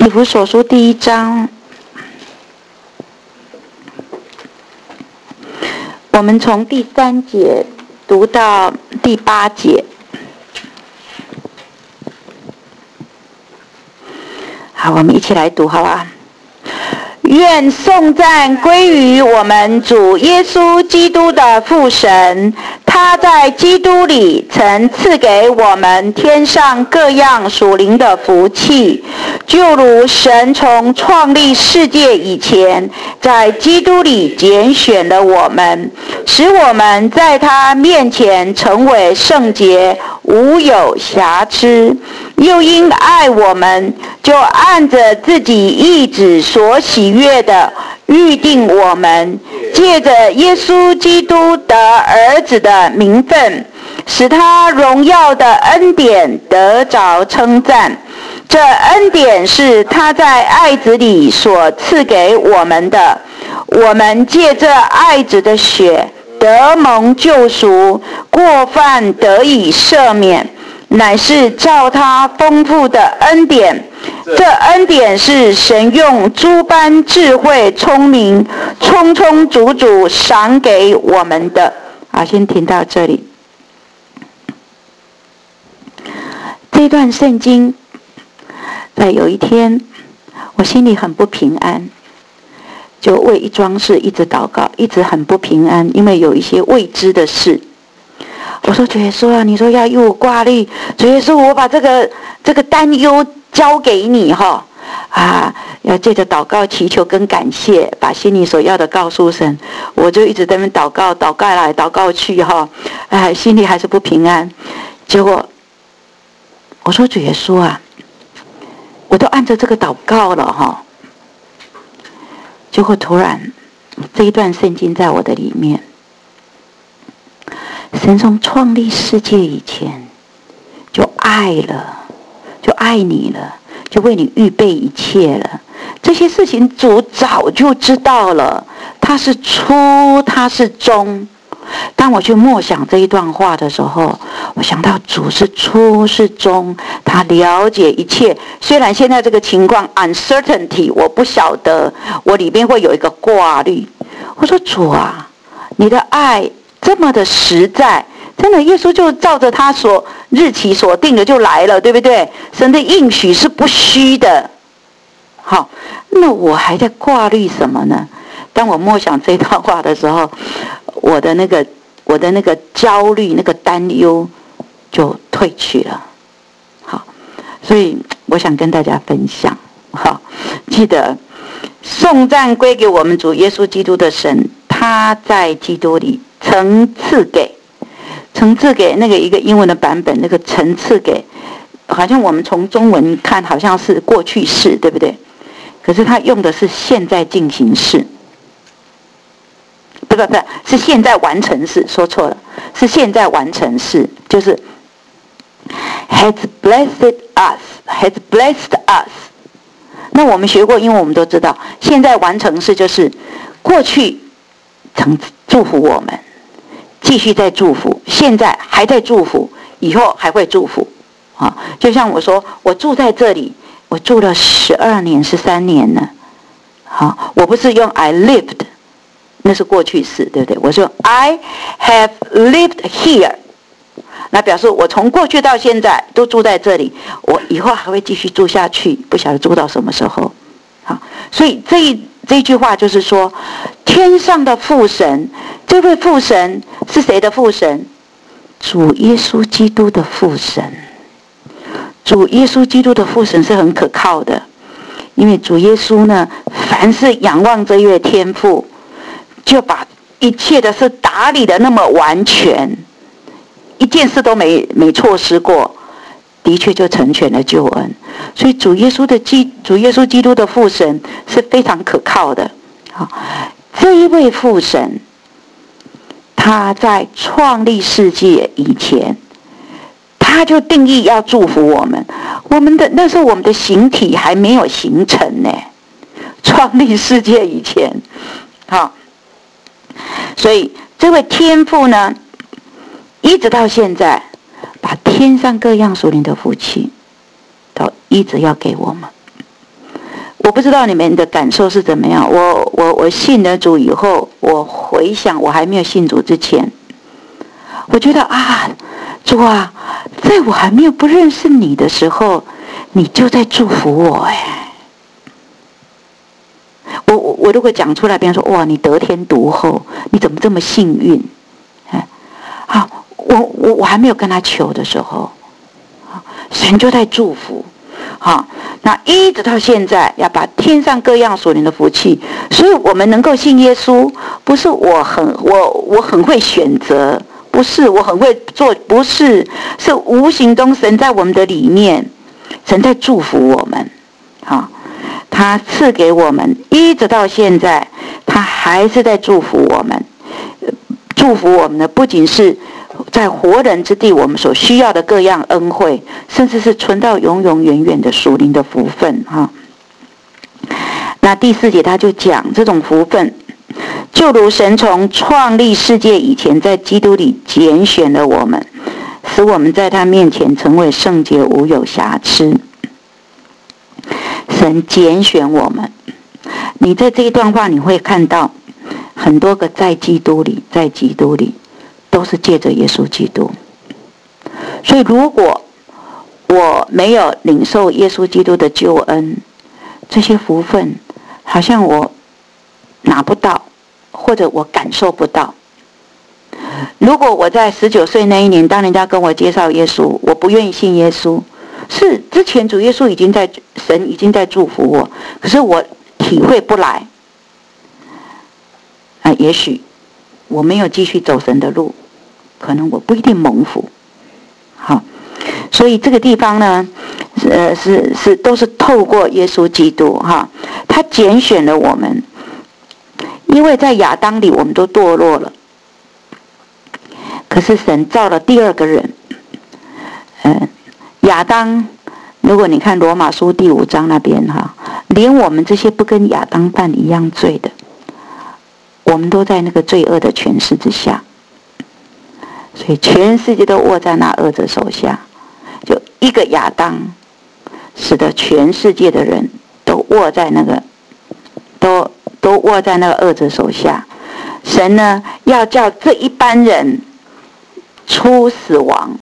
以弗所书第1章，我们从第3节读到第8节。好，我们一起来读，好吧？愿颂赞归于我们主耶稣基督的父神，他在基督里曾赐给我们天上各样属灵的福气，就如神从创立世界以前，在基督里拣选了我们，使我们在他面前成为圣洁，无有瑕疵。又因爱我们，就按着自己意旨所喜悦的预定我们，借着耶稣基督的儿子的名分，使他荣耀的恩典得着称赞。这恩典是他在爱子里所赐给我们的，我们借这爱子的血得蒙救赎，过犯得以赦免，乃是照他丰富的恩典。这恩典是神用诸般智慧聪明充充足足赏给我们的。好，先停到这里。这段圣经，在有一天我心里很不平安，就为一桩事一直祷告，一直很不平安，因为有一些未知的事。我说主耶稣啊，你说要与我挂虑，主耶稣，我把这个担忧交给你哈，要借着祷告祈求跟感谢，把心里所要的告诉神。我就一直在那边祷告来祷告去哈，心里还是不平安。结果我说主耶稣啊，我都按着这个祷告了哈，结果突然这一段圣经在我的里面。神从创立世界以前就爱了，就爱你了，就为你预备一切了。这些事情主早就知道了，他是初，他是终。当我去默想这一段话的时候，我想到主是初是终，他了解一切。虽然现在这个情况 uncertainty， 我不晓得，我里面会有一个挂虑。我说主啊，你的爱这么的实在，真的，耶稣就照着他所日期所定的就来了，对不对？神的应许是不虚的。好，那我还在挂虑什么呢？当我默想这段话的时候，我的那个焦虑、那个担忧就退去了。好，所以我想跟大家分享。好，记得颂赞归给我们主耶稣基督的神，他在基督里曾赐给那个一个英文的版本，那个曾赐给，好像我们从中文看好像是过去式，对不对？可是他用的是现在进行式，不是现在完成式，说错了，是现在完成式，就是 has blessed us。那我们学过英文，我们都知道，现在完成式就是过去曾祝福我们，继续在祝福，现在还在祝福，以后还会祝福。就像我说，我住在这里，我住了12年、13年了。我不是用 I lived， 那是过去式，对不对？我说 I have lived here， 那表示我从过去到现在都住在这里，我以后还会继续住下去，不晓得住到什么时候。好，所以这句话就是说，天上的父神，这位父神是谁的父神？主耶稣基督的父神。主耶稣基督的父神是很可靠的，因为主耶稣呢，凡是仰望这一位天父，就把一切的事打理的那么完全，一件事都没错失过，的确就成全了救恩。所以主耶稣基督的父神是非常可靠的。好，这一位父神，他在创立世界以前，他就定义要祝福我们。那时候我们的形体还没有形成呢，创立世界以前。好，所以这位天父呢，一直到现在，把天上各样属灵的福气都一直要给我们。 我不知道你们的感受是怎么样。我信了主以后，我回想我还没有信主之前，我觉得啊，主啊，在我还没有不认识你的时候，你就在祝福我我如果讲出来，别人说哇，你得天独厚，你怎么这么幸运？我还没有跟他求的时候，神就在祝福。那一直到现在，要把天上各样属灵的福气，所以我们能够信耶稣，不是我很会选择，不是我很会做，不是，是无形中神在我们的里面，神在祝福我们。他赐给我们，一直到现在，他还是在祝福我们。祝福我们的不仅是在活人之地我们所需要的各样恩惠，甚至是存到永永远远的属灵的福分。那第4节他就讲这种福分，就如神从创立世界以前，在基督里拣选了我们，使我们在他面前成为圣洁无有瑕疵。神拣选我们，你在这一段话你会看到很多个在基督里，在基督里都是借着耶稣基督。所以如果我没有领受耶稣基督的救恩，这些福分好像我拿不到，或者我感受不到。如果我在19岁那一年，当人家跟我介绍耶稣，我不愿意信耶稣，是之前主耶稣神已经在祝福我，可是我体会不来。也许我没有继续走神的路，可能我不一定蒙福。所以这个地方呢，都是透过耶稣基督他拣选了我们，因为在亚当里我们都堕落了，可是神造了第2个人。亚当，如果你看罗马书第5章那边连我们这些不跟亚当犯一样罪的，我们都在那个罪恶的权势之下，所以全世界都握在那恶者手下。就一个亚当，使得全世界的人都握在那个恶者手下。神呢，要叫这一班人出死亡。